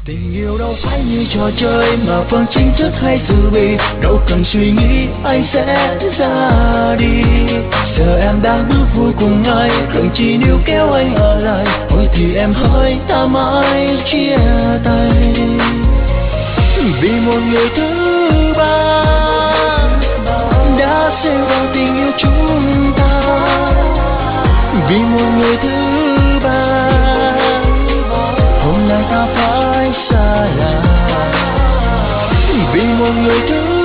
Tình yêu đâu phải như trò chơi mà phần chính thức hay từ bi, đâu cần suy nghĩ anh sẽ ra đi. Giờ em đang bước vui cùng ai, cần chỉ níu kéo anh ở lại. Thôi thì em hỡi ta mãi chia tay, vì một người thứ ba đã xen vào tình yêu chúng ta. Vì một người thứ ba hôm nay ta phải xa lạ. Vì một người thứ